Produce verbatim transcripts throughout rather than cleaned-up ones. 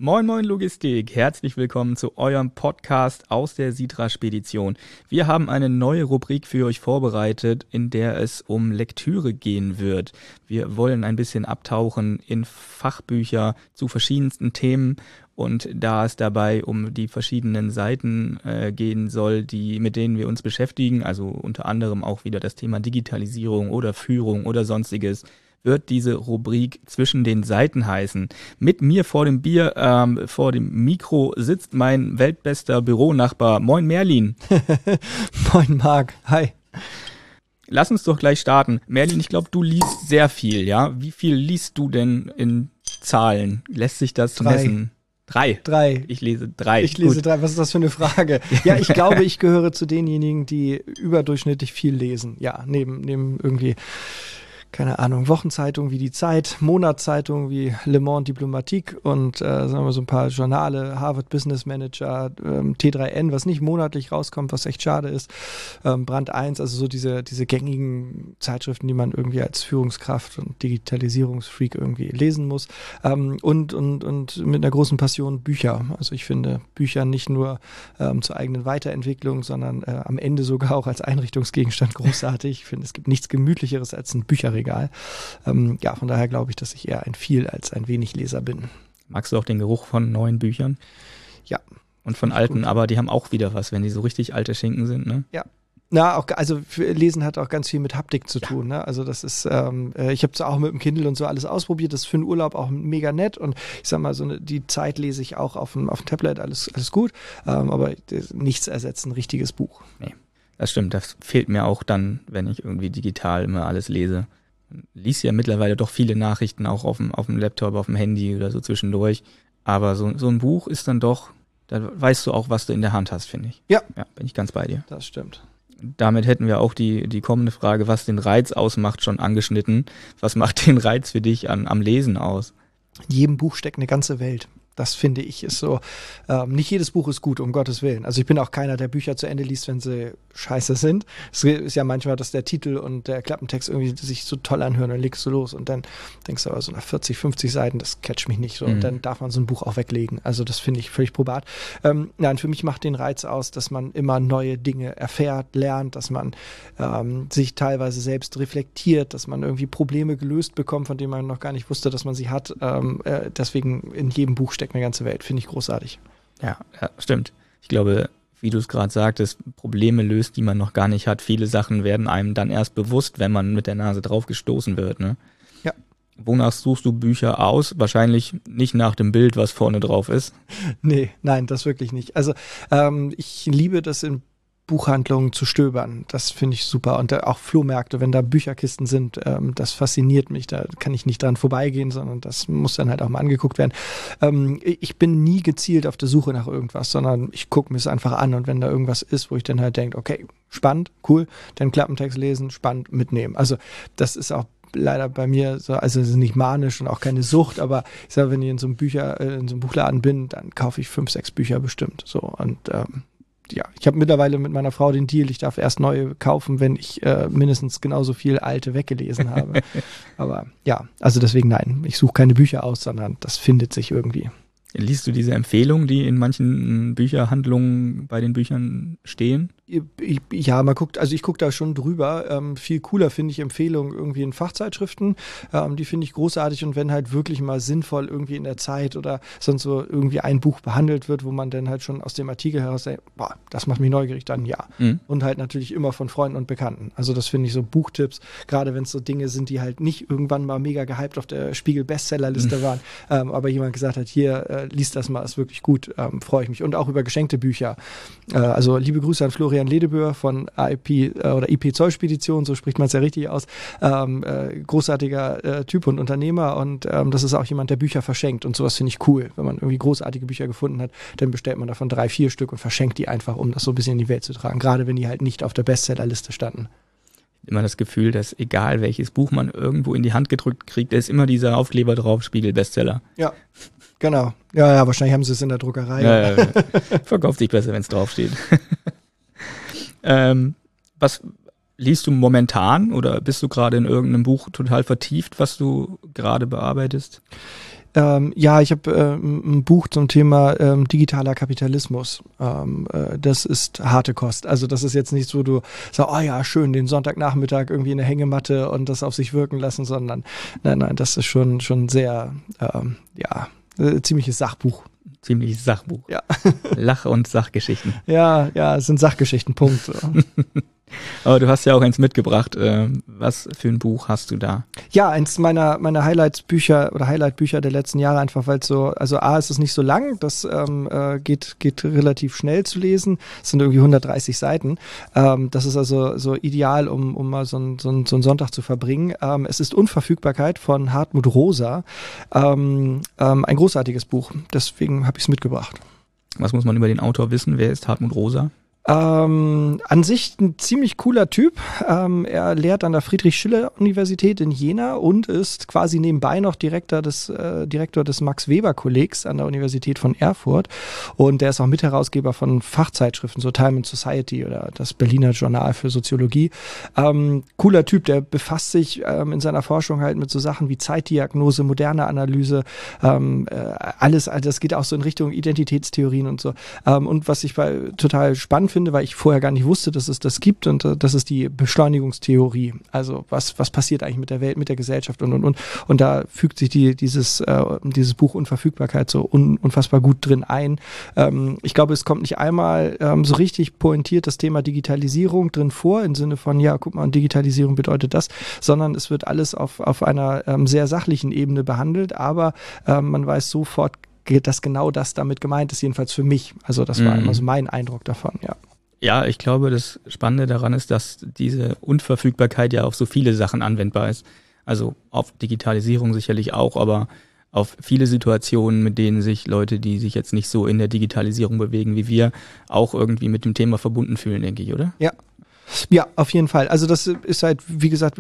Moin Moin Logistik, herzlich willkommen zu eurem Podcast aus der Sitra Spedition. Wir haben eine neue Rubrik für euch vorbereitet, in der es um Lektüre gehen wird. Wir wollen ein bisschen abtauchen in Fachbücher zu verschiedensten Themen und da es dabei um die verschiedenen Seiten äh, gehen soll, die mit denen wir uns beschäftigen, also unter anderem auch wieder das Thema Digitalisierung oder Führung oder sonstiges, wird diese Rubrik zwischen den Seiten heißen. Mit mir vor dem Bier, ähm, vor dem Mikro sitzt mein weltbester Büronachbar. Moin Merlin. Moin Marc, hi. Lass uns doch gleich starten. Merlin, ich glaube, du liest sehr viel, ja? Wie viel liest du denn in Zahlen? Lässt sich das Drei. messen? Drei. Drei. Ich lese drei. Ich lese Gut. drei. Was ist das für eine Frage? Ja, ich glaube, ich gehöre zu denjenigen, die überdurchschnittlich viel lesen. Ja, neben, neben irgendwie, keine Ahnung, Wochenzeitungen wie die Zeit, Monatszeitungen wie Le Monde Diplomatique und äh, sagen wir so ein paar Journale, Harvard Business Manager, ähm, T drei N, was nicht monatlich rauskommt, was echt schade ist, ähm, Brand eins, also so diese, diese gängigen Zeitschriften, die man irgendwie als Führungskraft und Digitalisierungsfreak irgendwie lesen muss, ähm, und, und, und mit einer großen Passion Bücher. Also ich finde Bücher nicht nur ähm, zur eigenen Weiterentwicklung, sondern äh, am Ende sogar auch als Einrichtungsgegenstand großartig. Ich finde, es gibt nichts Gemütlicheres als ein Bücherregal. Egal. Ähm, ja, von daher glaube ich, dass ich eher ein viel als ein wenig Leser bin. Magst du auch den Geruch von neuen Büchern? Ja. Und von alten, gut. Aber die haben auch wieder was, wenn die so richtig alte Schinken sind, ne? Ja. Na, auch, also Lesen hat auch ganz viel mit Haptik zu tun, ja. Ne? Also das ist, ähm, ich habe es auch mit dem Kindle und so alles ausprobiert, das ist für den Urlaub auch mega nett und ich sag mal, so eine, die Zeit lese ich auch auf dem, auf dem Tablet, alles, alles gut, ähm, aber nichts ersetzt ein richtiges Buch. Nee, das stimmt, das fehlt mir auch dann, wenn ich irgendwie digital immer alles lese. Lies ja mittlerweile doch viele Nachrichten auch auf dem, auf dem Laptop, auf dem Handy oder so zwischendurch. Aber so, so ein Buch ist dann doch, da weißt du auch, was du in der Hand hast, finde ich. Ja. Ja, bin ich ganz bei dir. Das stimmt. Damit hätten wir auch die, die kommende Frage, was den Reiz ausmacht, schon angeschnitten. Was macht den Reiz für dich an, am Lesen aus? In jedem Buch steckt eine ganze Welt. Das finde ich ist so, ähm, nicht jedes Buch ist gut, um Gottes Willen. Also ich bin auch keiner, der Bücher zu Ende liest, wenn sie scheiße sind. Es ist ja manchmal, dass der Titel und der Klappentext irgendwie sich so toll anhören, dann legst du los und dann denkst du aber so nach vierzig, fünfzig Seiten, das catcht mich nicht so. Mhm. Und dann darf man so ein Buch auch weglegen. Also das finde ich völlig probat. Ähm, nein, für mich macht den Reiz aus, dass man immer neue Dinge erfährt, lernt, dass man ähm, sich teilweise selbst reflektiert, dass man irgendwie Probleme gelöst bekommt, von denen man noch gar nicht wusste, dass man sie hat. Ähm, äh, deswegen in jedem Buch steckt eine ganze Welt, finde ich großartig. Ja, ja, stimmt. Ich glaube, wie du es gerade sagtest, Probleme löst, die man noch gar nicht hat. Viele Sachen werden einem dann erst bewusst, wenn man mit der Nase drauf gestoßen wird, ne? Ja. Wonach suchst du Bücher aus? Wahrscheinlich nicht nach dem Bild, was vorne drauf ist. Nee, nein, das wirklich nicht. Also ähm, ich liebe das in Buchhandlungen zu stöbern. Das finde ich super. Und auch Flohmärkte, wenn da Bücherkisten sind, ähm, das fasziniert mich. Da kann ich nicht dran vorbeigehen, sondern das muss dann halt auch mal angeguckt werden. Ähm, ich bin nie gezielt auf der Suche nach irgendwas, sondern ich gucke mir es einfach an und wenn da irgendwas ist, wo ich dann halt denke, okay, spannend, cool, dann Klappentext lesen, spannend, mitnehmen. Also das ist auch leider bei mir so, also es ist nicht manisch und auch keine Sucht, aber ich sage, wenn ich in so einem Bücher, äh, in so einem Buchladen bin, dann kaufe ich fünf, sechs Bücher bestimmt. So und ähm, ja, ich habe mittlerweile mit meiner Frau den Deal, ich darf erst neue kaufen, wenn ich äh, mindestens genauso viel alte weggelesen habe. Aber ja, also deswegen nein, ich suche keine Bücher aus, sondern das findet sich irgendwie. Liest du diese Empfehlungen, die in manchen Bücherhandlungen bei den Büchern stehen? Ich, ja, man guckt, also ich gucke da schon drüber. Ähm, viel cooler finde ich Empfehlungen irgendwie in Fachzeitschriften. Ähm, die finde ich großartig und wenn halt wirklich mal sinnvoll irgendwie in der Zeit oder sonst so irgendwie ein Buch behandelt wird, wo man dann halt schon aus dem Artikel heraus sagt, boah, das macht mich neugierig, dann ja. Mhm. Und halt natürlich immer von Freunden und Bekannten. Also das finde ich so Buchtipps, gerade wenn es so Dinge sind, die halt nicht irgendwann mal mega gehypt auf der Spiegel-Bestsellerliste mhm. waren, ähm, aber jemand gesagt hat, hier, äh, lies das mal, ist wirklich gut, ähm, freue ich mich. Und auch über geschenkte Bücher. Äh, also liebe Grüße an Florian Ledeböhr von I P äh, oder I P Zollspedition, so spricht man es ja richtig aus. Ähm, äh, großartiger äh, Typ und Unternehmer und ähm, das ist auch jemand, der Bücher verschenkt und sowas finde ich cool. Wenn man irgendwie großartige Bücher gefunden hat, dann bestellt man davon drei, vier Stück und verschenkt die einfach, um das so ein bisschen in die Welt zu tragen. Gerade wenn die halt nicht auf der Bestsellerliste standen. Immer das Gefühl, dass egal welches Buch man irgendwo in die Hand gedrückt kriegt, ist immer dieser Aufkleber drauf, Spiegel-Bestseller. Ja. Genau. Ja, ja, wahrscheinlich haben sie es in der Druckerei. Ja, ja, ja. Verkauft sich besser, wenn es draufsteht. ähm, was liest du momentan oder bist du gerade in irgendeinem Buch total vertieft, was du gerade bearbeitest? Ähm, ja, ich habe äh, ein Buch zum Thema ähm, digitaler Kapitalismus. Ähm, äh, das ist harte Kost. Also das ist jetzt nicht so, du sagst, oh ja, schön, den Sonntagnachmittag irgendwie in der Hängematte und das auf sich wirken lassen, sondern nein, nein, das ist schon, schon sehr, ähm, ja, äh, ziemliches Sachbuch. Ziemliches Sachbuch. Ja. Lach- und Sachgeschichten. Ja, ja, es sind Sachgeschichten, Punkt. Aber du hast ja auch eins mitgebracht. Was für ein Buch hast du da? Ja, eins meiner, meiner Highlights-Bücher oder Highlight-Bücher der letzten Jahre, einfach weil es so, also A, ist es nicht so lang, das ähm, äh, geht, geht relativ schnell zu lesen. Es sind irgendwie hundertdreißig Seiten. Ähm, das ist also so ideal, um, um mal so, ein, so, ein, so einen Sonntag zu verbringen. Ähm, es ist Unverfügbarkeit von Hartmut Rosa. Ähm, ähm, ein großartiges Buch, deswegen habe ich es mitgebracht. Was muss man über den Autor wissen? Wer ist Hartmut Rosa? Ähm, an sich ein ziemlich cooler Typ. Ähm, er lehrt an der Friedrich-Schiller-Universität in Jena und ist quasi nebenbei noch Direktor des, äh, Direktor des Max-Weber-Kollegs an der Universität von Erfurt. Und der ist auch Mitherausgeber von Fachzeitschriften, so Time and Society oder das Berliner Journal für Soziologie. Ähm, cooler Typ, der befasst sich ähm, in seiner Forschung halt mit so Sachen wie Zeitdiagnose, moderne Analyse, ähm, äh, alles, also das geht auch so in Richtung Identitätstheorien und so. Ähm, und was ich bei, total spannend finde, weil ich vorher gar nicht wusste, dass es das gibt, und äh, das ist die Beschleunigungstheorie. Also was was passiert eigentlich mit der Welt, mit der Gesellschaft und und und und da fügt sich die dieses äh, dieses Buch Unverfügbarkeit so un, unfassbar gut drin ein. Ähm, ich glaube, es kommt nicht einmal ähm, so richtig pointiert das Thema Digitalisierung drin vor, im Sinne von, ja, guck mal, Digitalisierung bedeutet das, sondern es wird alles auf auf einer ähm, sehr sachlichen Ebene behandelt, aber ähm, man weiß sofort, dass genau das damit gemeint ist, jedenfalls für mich. Also das war Mhm. immer so mein Eindruck davon, ja. Ja, ich glaube, das Spannende daran ist, dass diese Unverfügbarkeit ja auf so viele Sachen anwendbar ist. Also auf Digitalisierung sicherlich auch, aber auf viele Situationen, mit denen sich Leute, die sich jetzt nicht so in der Digitalisierung bewegen wie wir, auch irgendwie mit dem Thema verbunden fühlen, denke ich, oder? Ja. Ja, auf jeden Fall. Also das ist halt, wie gesagt,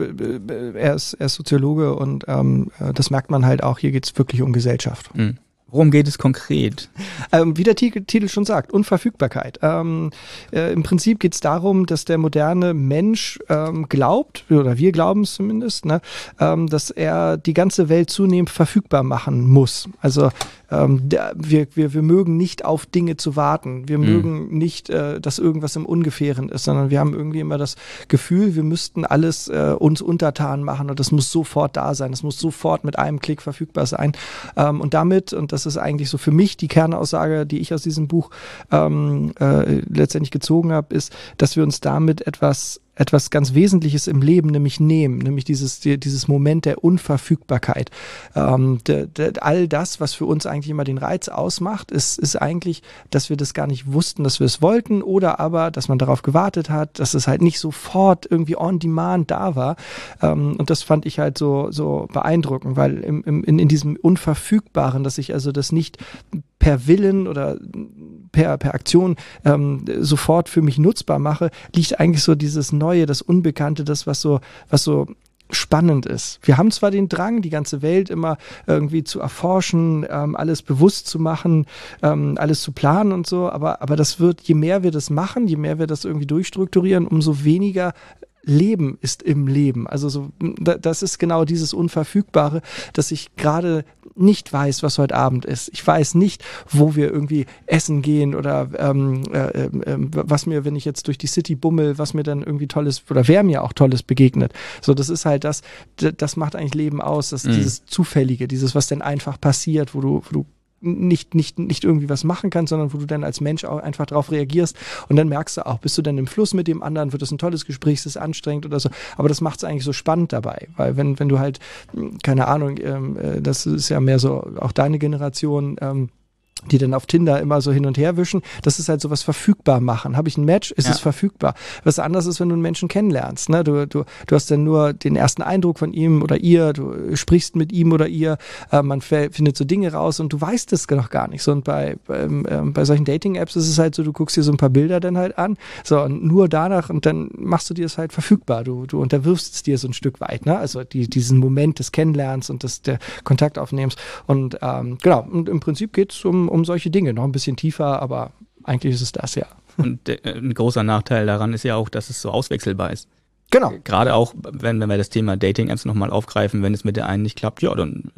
er ist, er ist Soziologe und ähm, das merkt man halt auch, hier geht es wirklich um Gesellschaft. Mhm. Worum geht es konkret? Ähm, wie der Titel, Titel schon sagt, Unverfügbarkeit. Ähm, äh, Im Prinzip geht es darum, dass der moderne Mensch ähm, glaubt, oder wir glauben es zumindest, ne, ähm, dass er die ganze Welt zunehmend verfügbar machen muss. Also ähm, der, wir, wir, wir mögen nicht auf Dinge zu warten. Wir mhm. mögen nicht, äh, dass irgendwas im Ungefähren ist, sondern wir haben irgendwie immer das Gefühl, wir müssten alles äh, uns untertan machen und das muss sofort da sein. Das muss sofort mit einem Klick verfügbar sein. Ähm, und damit, und das ist eigentlich so für mich die Kernaussage, die ich aus diesem Buch ähm, äh, letztendlich gezogen habe, ist, dass wir uns damit etwas etwas ganz Wesentliches im Leben nämlich nehmen, nämlich dieses die, dieses Moment der Unverfügbarkeit. Ähm, de, de, all das, was für uns eigentlich immer den Reiz ausmacht, ist, ist eigentlich, dass wir das gar nicht wussten, dass wir es wollten, oder aber, dass man darauf gewartet hat, dass es halt nicht sofort irgendwie on demand da war. Ähm, und das fand ich halt so so beeindruckend, weil im, im, in, in diesem Unverfügbaren, dass ich also das nicht per Willen oder per, per Aktion ähm, sofort für mich nutzbar mache, liegt eigentlich so dieses Neue, das Unbekannte, das, was so, was so spannend ist. Wir haben zwar den Drang, die ganze Welt immer irgendwie zu erforschen, ähm, alles bewusst zu machen, ähm, alles zu planen und so, aber, aber das wird, je mehr wir das machen, je mehr wir das irgendwie durchstrukturieren, umso weniger Leben ist im Leben. Also so, das ist genau dieses Unverfügbare, dass ich gerade nicht weiß, was heute Abend ist. Ich weiß nicht, wo wir irgendwie essen gehen oder ähm, äh, äh, was mir, wenn ich jetzt durch die City bummel, was mir dann irgendwie Tolles oder wer mir auch Tolles begegnet. So, das ist halt das, das macht eigentlich Leben aus, das, mhm. dieses Zufällige, dieses, was dann einfach passiert, wo du, wo du nicht, nicht, nicht irgendwie was machen kannst, sondern wo du dann als Mensch auch einfach drauf reagierst und dann merkst du auch, bist du dann im Fluss mit dem anderen, wird es ein tolles Gespräch, ist es anstrengend oder so, aber das macht es eigentlich so spannend dabei, weil wenn, wenn du halt, keine Ahnung, ähm, das ist ja mehr so auch deine Generation, ähm, die dann auf Tinder immer so hin und her wischen, das ist halt sowas verfügbar machen. Habe ich ein Match, ist ja. es verfügbar. Was anderes ist, wenn du einen Menschen kennenlernst. Ne? Du, du, du hast dann nur den ersten Eindruck von ihm oder ihr, du sprichst mit ihm oder ihr, äh, man findet so Dinge raus und du weißt es noch gar nicht. So, und bei, ähm, ähm, bei solchen Dating-Apps ist es halt so, du guckst dir so ein paar Bilder dann halt an, so, und nur danach, und dann machst du dir es halt verfügbar. Du, du unterwirfst es dir so ein Stück weit, ne? Also die, diesen Moment des Kennenlernens und des der Kontaktaufnehmens. Und ähm, genau, und im Prinzip geht es um um solche Dinge, noch ein bisschen tiefer, aber eigentlich ist es das, ja. Und äh, ein großer Nachteil daran ist ja auch, dass es so auswechselbar ist. Genau. Gerade auch, wenn, wenn wir das Thema Dating-Apps nochmal aufgreifen, wenn es mit der einen nicht klappt, ja, dann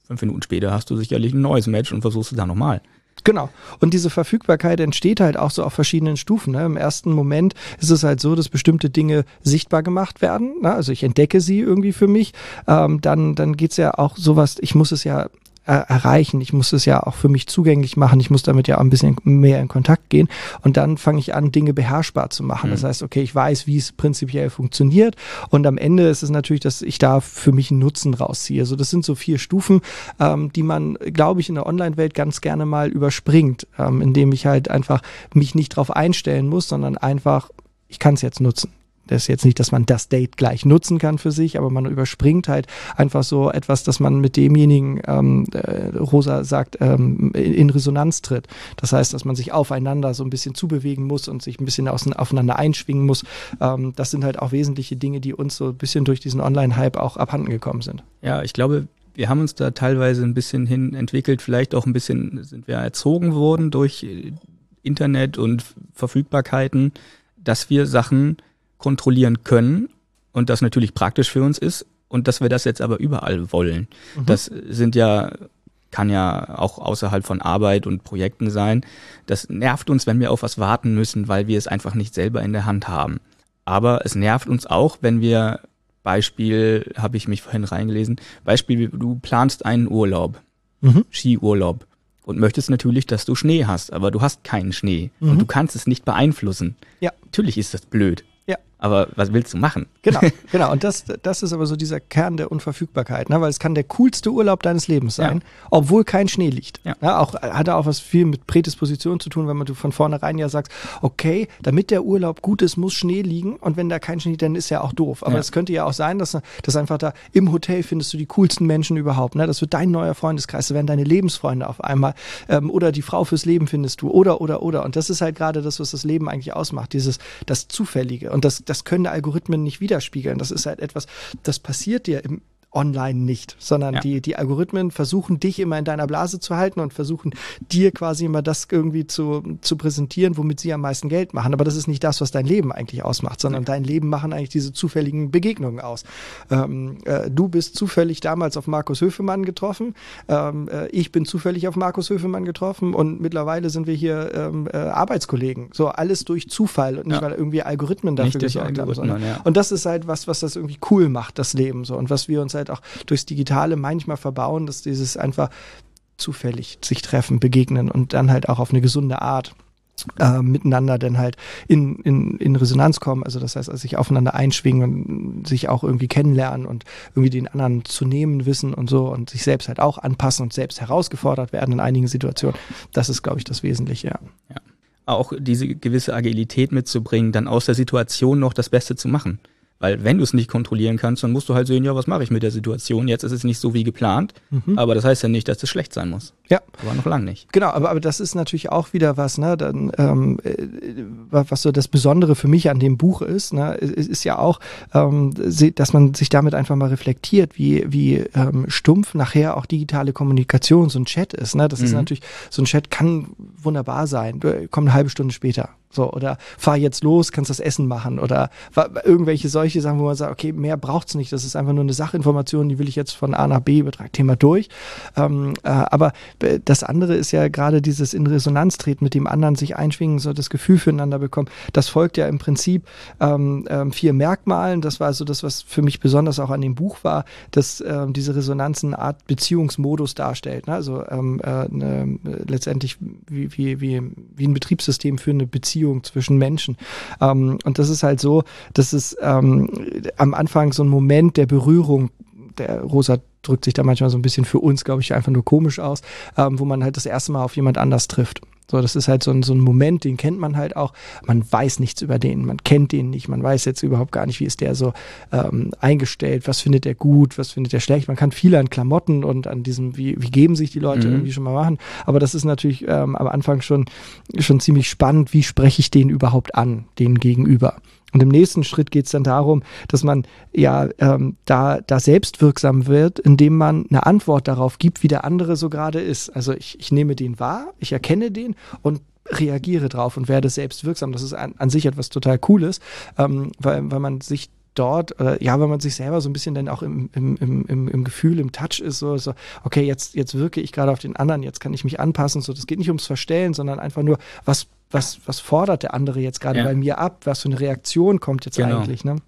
fünf Minuten später hast du sicherlich ein neues Match und versuchst es dann nochmal. Genau. Und diese Verfügbarkeit entsteht halt auch so auf verschiedenen Stufen. Ne? Im ersten Moment ist es halt so, dass bestimmte Dinge sichtbar gemacht werden. Ne? Also ich entdecke sie irgendwie für mich. Ähm, dann dann geht's ja auch sowas, ich muss es ja erreichen. Ich muss es ja auch für mich zugänglich machen. Ich muss damit ja auch ein bisschen mehr in Kontakt gehen. Und dann fange ich an, Dinge beherrschbar zu machen. Mhm. Das heißt, okay, ich weiß, wie es prinzipiell funktioniert. Und am Ende ist es natürlich, dass ich da für mich einen Nutzen rausziehe. Also das sind so vier Stufen, ähm, die man, glaube ich, in der Online-Welt ganz gerne mal überspringt, ähm, indem ich halt einfach mich nicht drauf einstellen muss, sondern einfach, ich kann es jetzt nutzen. Das ist jetzt nicht, dass man das Date gleich nutzen kann für sich, aber man überspringt halt einfach so etwas, dass man mit demjenigen, ähm, äh, Rosa sagt, ähm, in, in Resonanz tritt. Das heißt, dass man sich aufeinander so ein bisschen zubewegen muss und sich ein bisschen aus, aufeinander einschwingen muss. Ähm, das sind halt auch wesentliche Dinge, die uns so ein bisschen durch diesen Online-Hype auch abhanden gekommen sind. Ja, ich glaube, wir haben uns da teilweise ein bisschen hin entwickelt, vielleicht auch ein bisschen sind wir erzogen worden durch Internet und Verfügbarkeiten, dass wir Sachen kontrollieren können und das natürlich praktisch für uns ist und dass wir das jetzt aber überall wollen. Mhm. Das sind ja, kann ja auch außerhalb von Arbeit und Projekten sein. Das nervt uns, wenn wir auf was warten müssen, weil wir es einfach nicht selber in der Hand haben. Aber es nervt uns auch, wenn wir, Beispiel, habe ich mich vorhin reingelesen, Beispiel, du planst einen Urlaub, mhm. Skiurlaub und möchtest natürlich, dass du Schnee hast, aber du hast keinen Schnee mhm. und du kannst es nicht beeinflussen. Ja. Natürlich ist das blöd. Ja. Aber was willst du machen? Genau, genau. Und das, das ist aber so dieser Kern der Unverfügbarkeit, ne? Weil es kann der coolste Urlaub deines Lebens sein, ja. obwohl kein Schnee liegt. Ja. Ja, auch, hat auch was viel mit Prädisposition zu tun, wenn man du von vornherein ja sagst, okay, damit der Urlaub gut ist, muss Schnee liegen und wenn da kein Schnee liegt, dann ist ja auch doof. Aber es ja. könnte ja auch sein, dass, dass einfach da im Hotel findest du die coolsten Menschen überhaupt. Ne? Das wird dein neuer Freundeskreis, das werden deine Lebensfreunde auf einmal ähm, oder die Frau fürs Leben findest du oder, oder, oder. Und das ist halt gerade das, was das Leben eigentlich ausmacht, dieses, das Zufällige. Und das, das können Algorithmen nicht widerspiegeln. Das ist halt etwas, das passiert dir im online nicht, sondern ja. die, die Algorithmen versuchen, dich immer in deiner Blase zu halten und versuchen, dir quasi immer das irgendwie zu, zu präsentieren, womit sie am meisten Geld machen. Aber das ist nicht das, was dein Leben eigentlich ausmacht, sondern ja. dein Leben machen eigentlich diese zufälligen Begegnungen aus. Ähm, äh, du bist zufällig damals auf Markus Höfemann getroffen, ähm, äh, ich bin zufällig auf Markus Höfemann getroffen und mittlerweile sind wir hier ähm, äh, Arbeitskollegen. So alles durch Zufall und nicht, ja. weil irgendwie Algorithmen dafür gesorgt haben. Sondern, ja. Und das ist halt was, was das irgendwie cool macht, das Leben so. Und was wir uns halt auch durchs Digitale manchmal verbauen, dass dieses einfach zufällig sich treffen, begegnen und dann halt auch auf eine gesunde Art äh, miteinander dann halt in, in, in Resonanz kommen. Also das heißt, also sich aufeinander einschwingen und sich auch irgendwie kennenlernen und irgendwie den anderen zu nehmen wissen und so und sich selbst halt auch anpassen und selbst herausgefordert werden in einigen Situationen. Das ist, glaube ich, das Wesentliche, ja. Ja. Auch diese gewisse Agilität mitzubringen, dann aus der Situation noch das Beste zu machen. Weil wenn du es nicht kontrollieren kannst, dann musst du halt sehen, ja, was mache ich mit der Situation? Jetzt ist es nicht so wie geplant, mhm. aber das heißt ja nicht, dass es schlecht sein muss. Ja. Aber noch lange nicht. Genau, aber, aber das ist natürlich auch wieder was, ne, dann, ähm, was so das Besondere für mich an dem Buch ist, ne, es ist ja auch, ähm, dass man sich damit einfach mal reflektiert, wie, wie ähm, stumpf nachher auch digitale Kommunikation, so ein Chat ist, ne, das mhm. ist natürlich, so ein Chat kann wunderbar sein, kommt eine halbe Stunde später. So, oder fahr jetzt los, kannst das Essen machen oder irgendwelche solche Sachen, wo man sagt, okay, mehr braucht's nicht, das ist einfach nur eine Sachinformation, die will ich jetzt von A nach B übertragen, Thema durch. Ähm, äh, aber das andere ist ja gerade dieses in Resonanz treten, mit dem anderen sich einschwingen, so das Gefühl füreinander bekommen. Das folgt ja im Prinzip ähm, ähm, vier Merkmalen. Das war so das, was für mich besonders auch an dem Buch war, dass ähm, diese Resonanz eine Art Beziehungsmodus darstellt. Ne? Also ähm, äh, eine, letztendlich wie, wie, wie, wie ein Betriebssystem für eine Beziehung zwischen Menschen. Ähm, und das ist halt so, dass es ähm, am Anfang so ein Moment der Berührung, der Rosa drückt sich da manchmal so ein bisschen für uns, glaube ich, einfach nur komisch aus, ähm, wo man halt das erste Mal auf jemand anders trifft. So, das ist halt so ein, so ein Moment, den kennt man halt auch. Man weiß nichts über den, man kennt den nicht, man weiß jetzt überhaupt gar nicht, wie ist der so ähm, eingestellt, was findet er gut, was findet er schlecht. Man kann viel an Klamotten und an diesem, wie, wie geben sich die Leute mhm. irgendwie schon mal machen. Aber das ist natürlich ähm, am Anfang schon, schon ziemlich spannend, wie spreche ich den überhaupt an, den Gegenüber. Und im nächsten Schritt geht es dann darum, dass man ja ähm, da, da selbstwirksam wird, indem man eine Antwort darauf gibt, wie der andere so gerade ist. Also ich, ich nehme den wahr, ich erkenne den und reagiere drauf und werde selbstwirksam. Das ist an, an sich etwas total Cooles, ähm, weil, weil man sich dort, äh, ja, wenn man sich selber so ein bisschen dann auch im, im, im, im, im Gefühl, im Touch ist, so, so okay, jetzt, jetzt wirke ich gerade auf den anderen, jetzt kann ich mich anpassen, so, das geht nicht ums Verstellen, sondern einfach nur, was, was, was fordert der andere jetzt gerade ja. bei mir ab, was für eine Reaktion kommt jetzt genau. eigentlich, ne?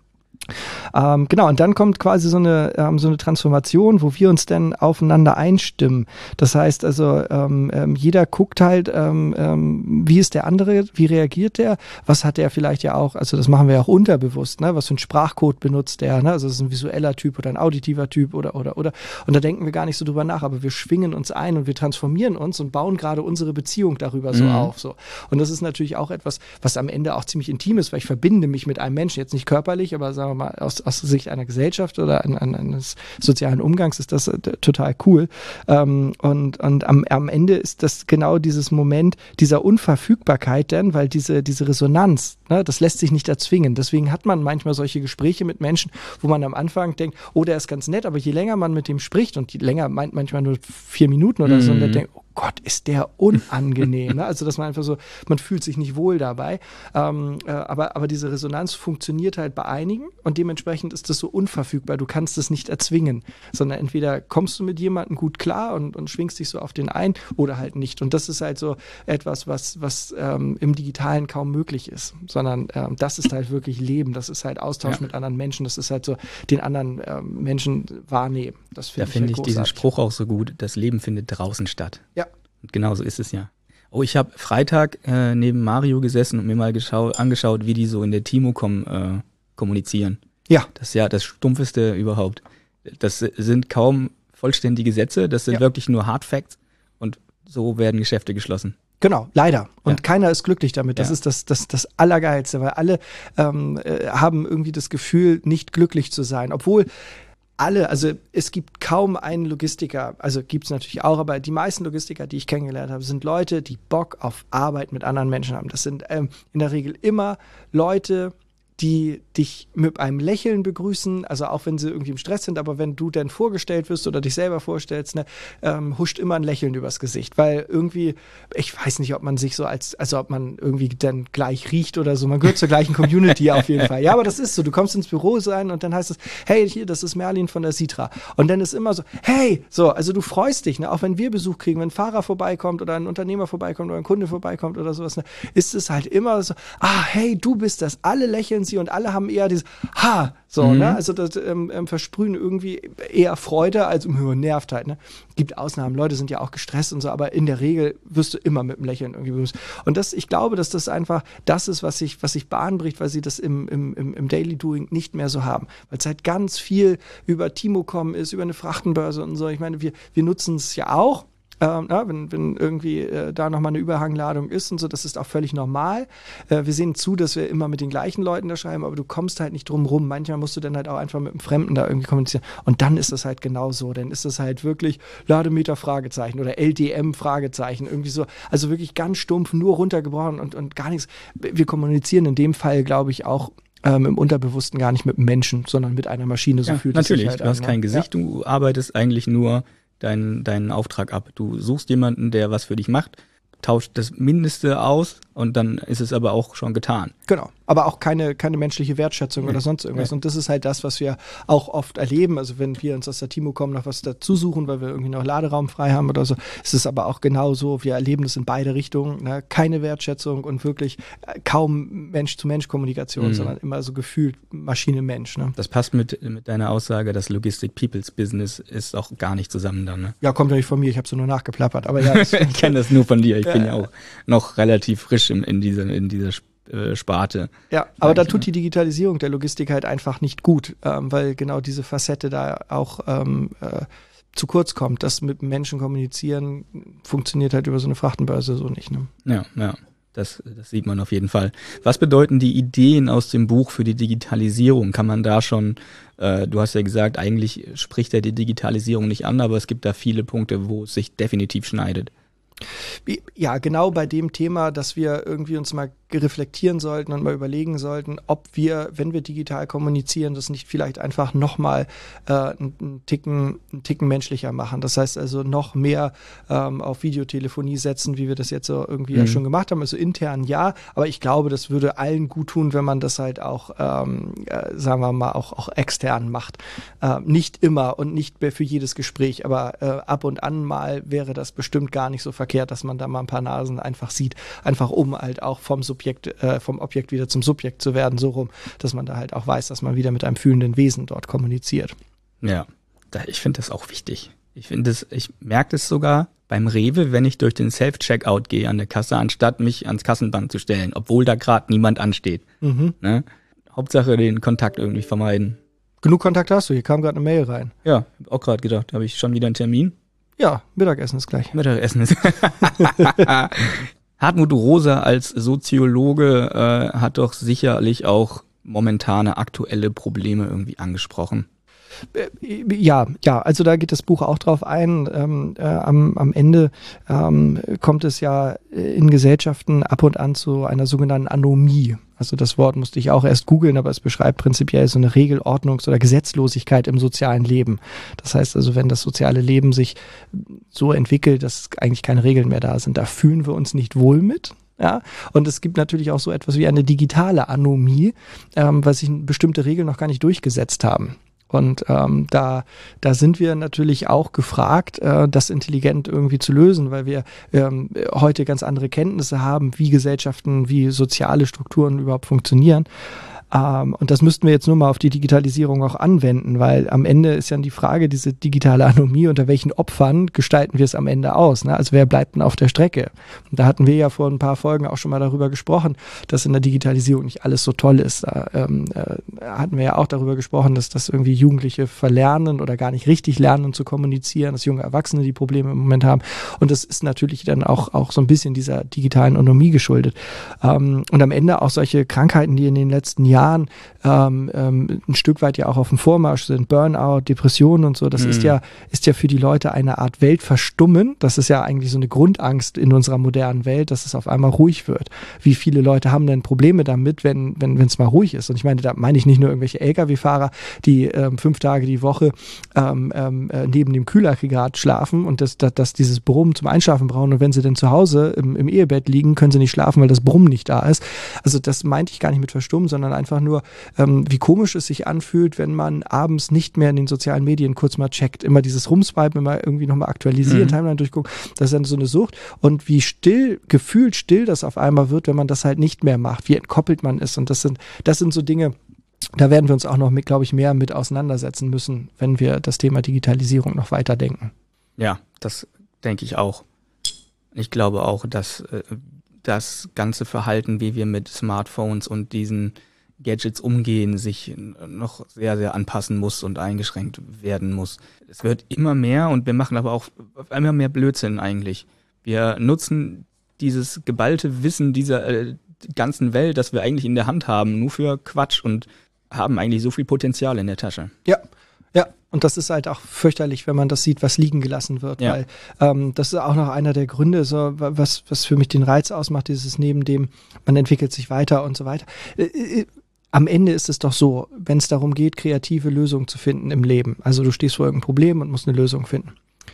Ähm, genau, und dann kommt quasi so eine, ähm, so eine Transformation, wo wir uns dann aufeinander einstimmen. Das heißt also, ähm, ähm, jeder guckt halt, ähm, ähm, wie ist der andere, wie reagiert der, was hat der vielleicht ja auch, also das machen wir ja auch unterbewusst, ne? Was für einen Sprachcode benutzt der, ne? Also das ist ein visueller Typ oder ein auditiver Typ oder, oder, oder. Und da denken wir gar nicht so drüber nach, aber wir schwingen uns ein und wir transformieren uns und bauen gerade unsere Beziehung darüber so mhm. auf. So. Und das ist natürlich auch etwas, was am Ende auch ziemlich intim ist, weil ich verbinde mich mit einem Menschen, jetzt nicht körperlich, aber sagen wir mal, aus, aus Sicht einer Gesellschaft oder an, an, eines sozialen Umgangs ist das äh, total cool. Ähm, und und am, am Ende ist das genau dieses Moment dieser Unverfügbarkeit denn, weil diese, diese Resonanz, ne, das lässt sich nicht erzwingen. Deswegen hat man manchmal solche Gespräche mit Menschen, wo man am Anfang denkt, oh, der ist ganz nett, aber je länger man mit dem spricht und je länger meint manchmal nur vier Minuten oder mhm. so, und der denkt, oh Gott, ist der unangenehm. Ne? Also, dass man einfach so, man fühlt sich nicht wohl dabei. Ähm, äh, aber, aber diese Resonanz funktioniert halt bei einigen und dementsprechend ist das so unverfügbar. Du kannst es nicht erzwingen, sondern entweder kommst du mit jemandem gut klar und, und schwingst dich so auf den ein oder halt nicht. Und das ist halt so etwas, was, was ähm, im Digitalen kaum möglich ist, sondern ähm, das ist halt wirklich Leben. Das ist halt Austausch ja. mit anderen Menschen. Das ist halt so den anderen ähm, Menschen wahrnehmen. Das find da ich finde halt ich diesen Spruch auch so gut. Das Leben findet draußen statt. Ja. Und genau so ist es ja. Oh, ich habe Freitag äh, neben Mario gesessen und mir mal geschau- angeschaut, wie die so in der Timocom äh, kommunizieren. Ja. Das ist ja das Stumpfeste überhaupt. Das sind kaum vollständige Sätze, das sind ja. wirklich nur Hard Facts und so werden Geschäfte geschlossen. Genau, leider. Und ja. keiner ist glücklich damit. Das ja. ist das, das, das Allergeilste, weil alle ähm, äh, haben irgendwie das Gefühl, nicht glücklich zu sein. Obwohl alle, also es gibt kaum einen Logistiker, also gibt es natürlich auch, aber die meisten Logistiker, die ich kennengelernt habe, sind Leute, die Bock auf Arbeit mit anderen Menschen haben. Das sind ähm, in der Regel immer Leute, die dich mit einem Lächeln begrüßen, also auch wenn sie irgendwie im Stress sind, aber wenn du dann vorgestellt wirst oder dich selber vorstellst, ne, ähm, huscht immer ein Lächeln übers Gesicht, weil irgendwie, ich weiß nicht, ob man sich so als, also ob man irgendwie dann gleich riecht oder so, man gehört zur gleichen Community auf jeden Fall. Ja, aber das ist so, du kommst ins Büro sein und dann heißt es, hey, hier, das ist Merlin von der Sitra. Und dann ist immer so, hey, so, also du freust dich, ne, auch wenn wir Besuch kriegen, wenn ein Fahrer vorbeikommt oder ein Unternehmer vorbeikommt oder ein Kunde vorbeikommt oder sowas, ne, ist es halt immer so, ah, hey, du bist das, alle lächeln sie und alle haben eher dieses Ha, so, mhm. ne? Also das ähm, ähm, versprühen irgendwie eher Freude als um nervt halt, ne? Gibt Ausnahmen, Leute sind ja auch gestresst und so, aber in der Regel wirst du immer mit einem Lächeln irgendwie begrüßt. Und das, ich glaube, dass das einfach das ist, was sich, was sich Bahn bricht, weil sie das im, im, im, im Daily Doing nicht mehr so haben. Weil es halt ganz viel über Timocom ist, über eine Frachtenbörse und so. Ich meine, wir, wir nutzen es ja auch. Ähm, ja, wenn, wenn irgendwie äh, da nochmal eine Überhangladung ist und so, das ist auch völlig normal. Äh, wir sehen zu, dass wir immer mit den gleichen Leuten da schreiben, aber du kommst halt nicht drum rum. Manchmal musst du dann halt auch einfach mit einem Fremden da irgendwie kommunizieren. Und dann ist das halt genauso. Dann ist das halt wirklich Lademeter Fragezeichen oder L D M Fragezeichen. Irgendwie so. Also wirklich ganz stumpf, nur runtergebrochen und, und gar nichts. Wir kommunizieren in dem Fall, glaube ich, auch Ähm, im Unterbewussten gar nicht mit einem Menschen, sondern mit einer Maschine. So ja, fühlt natürlich. es sich halt du hast an, kein ne? Gesicht, ja. du arbeitest eigentlich nur deinen, deinen Auftrag ab. Du suchst jemanden, der was für dich macht, tauscht das Mindeste aus und dann ist es aber auch schon getan. Genau, aber auch keine, keine menschliche Wertschätzung nee. oder sonst irgendwas. Nee. Und das ist halt das, was wir auch oft erleben. Also wenn wir uns aus der Timocom noch was dazu suchen, weil wir irgendwie noch Laderaum frei haben oder so, ist es aber auch genauso. Wir erleben das in beide Richtungen. Ne? Keine Wertschätzung und wirklich kaum Mensch-zu-Mensch-Kommunikation, mhm. sondern immer so gefühlt Maschine-Mensch. Ne? Das passt mit, mit deiner Aussage, dass Logistik People's Business ist auch gar nicht zusammen dann. Ne? Ja, kommt ja nicht von mir, ich habe so nur nachgeplappert. Aber ja, ich kenne das nur von dir. Ich ja, bin ja auch noch relativ frisch in, in dieser, in dieser äh, Sparte. Ja, aber da tut die Digitalisierung der Logistik halt einfach nicht gut, ähm, weil genau diese Facette da auch ähm, äh, zu kurz kommt. Das mit Menschen kommunizieren funktioniert halt über so eine Frachtenbörse so nicht. Ne? Ja, ja. Das, das sieht man auf jeden Fall. Was bedeuten die Ideen aus dem Buch für die Digitalisierung? Kann man da schon, äh, du hast ja gesagt, eigentlich spricht er die Digitalisierung nicht an, aber es gibt da viele Punkte, wo es sich definitiv schneidet. Ja, genau bei dem Thema, dass wir irgendwie uns mal reflektieren sollten und mal überlegen sollten, ob wir, wenn wir digital kommunizieren, das nicht vielleicht einfach nochmal äh, einen Ticken, einen Ticken menschlicher machen. Das heißt also noch mehr ähm, auf Videotelefonie setzen, wie wir das jetzt so irgendwie mhm. ja schon gemacht haben. Also intern ja, aber ich glaube, das würde allen gut tun, wenn man das halt auch, ähm, äh, sagen wir mal, auch, auch extern macht. Äh, nicht immer und nicht mehr für jedes Gespräch, aber äh, ab und an mal wäre das bestimmt gar nicht so verkehrt, dass man da mal ein paar Nasen einfach sieht, einfach um halt auch vom Subjekt, äh, vom Objekt wieder zum Subjekt zu werden, so rum, dass man da halt auch weiß, dass man wieder mit einem fühlenden Wesen dort kommuniziert. Ja, da, ich finde das auch wichtig. Ich finde es, ich merke das sogar beim Rewe, wenn ich durch den Self-Checkout gehe an der Kasse, anstatt mich ans Kassenband zu stellen, obwohl da gerade niemand ansteht. Mhm. Ne? Hauptsache den Kontakt irgendwie vermeiden. Genug Kontakt hast du, hier kam gerade eine Mail rein. Ja, hab auch gerade gedacht, habe ich schon wieder einen Termin? Ja, Mittagessen ist gleich. Mittagessen ist. Hartmut Rosa als Soziologe äh, hat doch sicherlich auch momentane aktuelle Probleme irgendwie angesprochen. Ja, ja, also da geht das Buch auch drauf ein. Ähm, äh, am, am Ende ähm, kommt es ja in Gesellschaften ab und an zu einer sogenannten Anomie. Also das Wort musste ich auch erst googeln, aber es beschreibt prinzipiell so eine Regelordnungs- oder Gesetzlosigkeit im sozialen Leben. Das heißt also, wenn das soziale Leben sich so entwickelt, dass eigentlich keine Regeln mehr da sind, da fühlen wir uns nicht wohl mit. Ja, und es gibt natürlich auch so etwas wie eine digitale Anomie, ähm, weil sich bestimmte Regeln noch gar nicht durchgesetzt haben. Und ähm, da, da sind wir natürlich auch gefragt, äh, das intelligent irgendwie zu lösen, weil wir ähm, heute ganz andere Kenntnisse haben, wie Gesellschaften, wie soziale Strukturen überhaupt funktionieren. Ähm, und das müssten wir jetzt nur mal auf die Digitalisierung auch anwenden, weil am Ende ist ja die Frage, diese digitale Anomie, unter welchen Opfern gestalten wir es am Ende aus? Ne? Also wer bleibt denn auf der Strecke? Und da hatten wir ja vor ein paar Folgen auch schon mal darüber gesprochen, dass in der Digitalisierung nicht alles so toll ist. Da ähm, äh, hatten wir ja auch darüber gesprochen, dass das irgendwie Jugendliche verlernen oder gar nicht richtig lernen zu kommunizieren, dass junge Erwachsene die Probleme im Moment haben. Und das ist natürlich dann auch, auch so ein bisschen dieser digitalen Anomie geschuldet. Ähm, und am Ende auch solche Krankheiten, die in den letzten Jahren Jahren ähm, ähm, ein Stück weit ja auch auf dem Vormarsch sind, Burnout, Depressionen und so, das mhm. ist ja ist ja für die Leute eine Art Weltverstummen. Das ist ja eigentlich so eine Grundangst in unserer modernen Welt, dass es auf einmal ruhig wird. Wie viele Leute haben denn Probleme damit, wenn wenn wenn es mal ruhig ist? Und ich meine, da meine ich nicht nur irgendwelche L K W-Fahrer, die ähm, fünf Tage die Woche ähm, ähm, neben dem Kühlaggregat schlafen und das, das, das dieses Brummen zum Einschlafen brauchen, und wenn sie dann zu Hause im, im Ehebett liegen, können sie nicht schlafen, weil das Brummen nicht da ist. Also das meinte ich gar nicht mit verstummen, sondern einfach Einfach nur, ähm, wie komisch es sich anfühlt, wenn man abends nicht mehr in den sozialen Medien kurz mal checkt. Immer dieses Rumswipen, immer irgendwie nochmal aktualisieren, mhm. Timeline durchgucken. Das ist dann so eine Sucht. Und wie still, gefühlt still das auf einmal wird, wenn man das halt nicht mehr macht. Wie entkoppelt man ist. Und das sind, das sind so Dinge, da werden wir uns auch noch, mit, glaube ich, mehr mit auseinandersetzen müssen, wenn wir das Thema Digitalisierung noch weiter denken. Ja, das denke ich auch. Ich glaube auch, dass äh, das ganze Verhalten, wie wir mit Smartphones und diesen Gadgets umgehen, sich noch sehr, sehr anpassen muss und eingeschränkt werden muss. Es wird immer mehr und wir machen aber auch immer mehr Blödsinn eigentlich. Wir nutzen dieses geballte Wissen dieser äh, ganzen Welt, das wir eigentlich in der Hand haben, nur für Quatsch und haben eigentlich so viel Potenzial in der Tasche. Ja, ja. Und das ist halt auch fürchterlich, wenn man das sieht, was liegen gelassen wird. Ja. Weil ähm, das ist auch noch einer der Gründe, so, was, was für mich den Reiz ausmacht, dieses neben dem, man entwickelt sich weiter und so weiter. Äh, Am Ende ist es doch so, wenn es darum geht, kreative Lösungen zu finden im Leben. Also du stehst vor irgendeinem Problem und musst eine Lösung finden.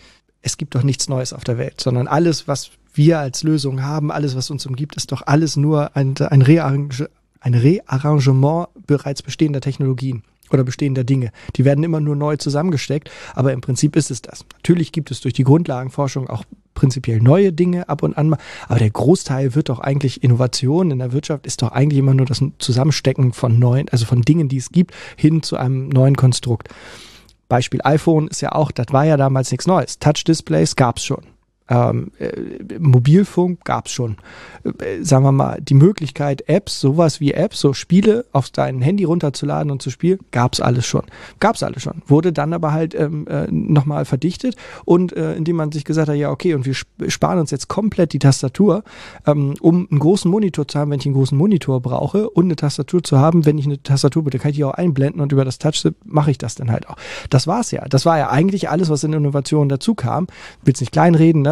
Es gibt doch nichts Neues auf der Welt, sondern alles, was wir als Lösung haben, alles, was uns umgibt, ist doch alles nur ein, ein, Rearrange, ein Rearrangement bereits bestehender Technologien oder bestehender Dinge. Die werden immer nur neu zusammengesteckt, aber im Prinzip ist es das. Natürlich gibt es durch die Grundlagenforschung auch prinzipiell neue Dinge ab und an mal, aber der Großteil wird doch eigentlich, Innovation in der Wirtschaft ist doch eigentlich immer nur das Zusammenstecken von neuen, also von Dingen, die es gibt, hin zu einem neuen Konstrukt. Beispiel iPhone ist ja auch, das war ja damals nichts Neues. Touch-Displays gab es schon. Ähm, äh, Mobilfunk gab es schon. Äh, sagen wir mal, die Möglichkeit, Apps, sowas wie Apps, so Spiele auf dein Handy runterzuladen und zu spielen, gab es alles schon. Gab es alles schon. Wurde dann aber halt ähm, äh, nochmal verdichtet und äh, indem man sich gesagt hat, ja okay, und wir sp- sparen uns jetzt komplett die Tastatur, ähm, um einen großen Monitor zu haben, wenn ich einen großen Monitor brauche, und eine Tastatur zu haben, wenn ich eine Tastatur bitte, kann ich die auch einblenden und über das Touch mache ich das dann halt auch. Das war's ja. Das war ja eigentlich alles, was in Innovation dazu kam. Will's nicht kleinreden, ne?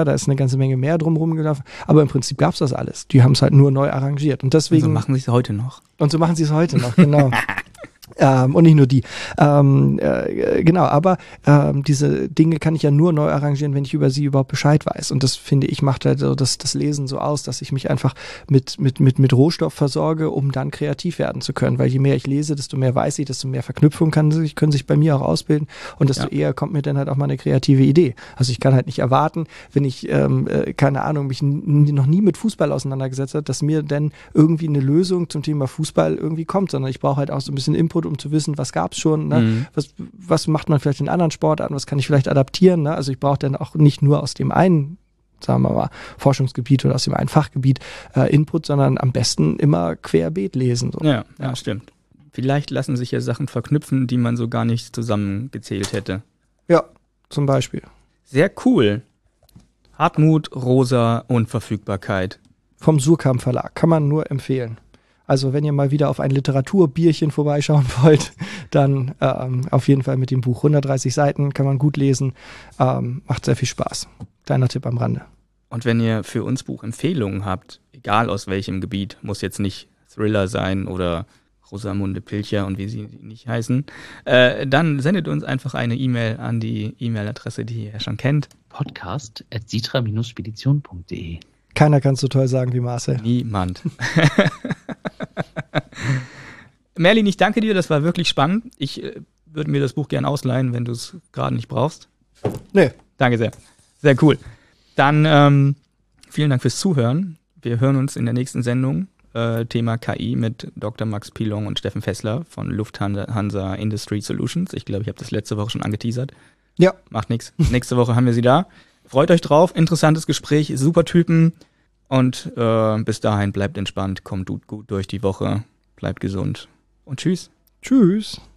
ne? Da ist eine ganze Menge mehr drumherum gelaufen. Aber im Prinzip gab es das alles. Die haben es halt nur neu arrangiert. Und deswegen. Und so machen sie es heute noch. Und so machen sie es heute noch, genau. Ähm, und nicht nur die. Ähm, äh, genau, aber ähm, diese Dinge kann ich ja nur neu arrangieren, wenn ich über sie überhaupt Bescheid weiß. Und das, finde ich, macht halt so das, das Lesen so aus, dass ich mich einfach mit, mit, mit, mit Rohstoff versorge, um dann kreativ werden zu können. Weil je mehr ich lese, desto mehr weiß ich, desto mehr Verknüpfungen kann sich, können sich bei mir auch ausbilden und desto ja. eher kommt mir dann halt auch mal eine kreative Idee. Also ich kann halt nicht erwarten, wenn ich, ähm, äh, keine Ahnung, mich n- noch nie mit Fußball auseinandergesetzt habe, dass mir dann irgendwie eine Lösung zum Thema Fußball irgendwie kommt, sondern ich brauche halt auch so ein bisschen Input, um zu wissen, was gab es schon, ne? mhm. was, was macht man vielleicht in anderen Sportarten, was kann ich vielleicht adaptieren. Ne? Also ich brauche dann auch nicht nur aus dem einen, sagen wir mal, Forschungsgebiet oder aus dem einen Fachgebiet äh, Input, sondern am besten immer querbeet lesen. So. Ja, ja, stimmt. Vielleicht lassen sich ja Sachen verknüpfen, die man so gar nicht zusammengezählt hätte. Ja, zum Beispiel. Sehr cool. Hartmut, Rosa und Verfügbarkeit. Vom Surkamp Verlag. Kann man nur empfehlen. Also wenn ihr mal wieder auf ein Literaturbierchen vorbeischauen wollt, dann ähm, auf jeden Fall mit dem Buch. hundertdreißig Seiten, kann man gut lesen, ähm, macht sehr viel Spaß. Kleiner Tipp am Rande. Und wenn ihr für uns Buchempfehlungen habt, egal aus welchem Gebiet, muss jetzt nicht Thriller sein oder Rosamunde Pilcher und wie sie nicht heißen, äh, dann sendet uns einfach eine E-Mail an die E-Mail-Adresse, die ihr ja schon kennt. podcast at sitra Bindestrich spedition punkt de. Keiner kann es so toll sagen wie Marcel. Niemand. Merlin, ich danke dir, das war wirklich spannend. Ich äh, würde mir das Buch gerne ausleihen, wenn du es gerade nicht brauchst. Nee. Danke sehr. Sehr cool. Dann ähm, vielen Dank fürs Zuhören. Wir hören uns in der nächsten Sendung. Äh, Thema K I mit Doktor Max Pilong und Steffen Fessler von Lufthansa Industry Solutions. Ich glaube, ich habe das letzte Woche schon angeteasert. Ja. Macht nichts. Nächste Woche haben wir sie da. Freut euch drauf. Interessantes Gespräch. Super Typen. Und äh, bis dahin bleibt entspannt. Kommt gut, gut durch die Woche. Bleibt gesund. Und tschüss. Tschüss.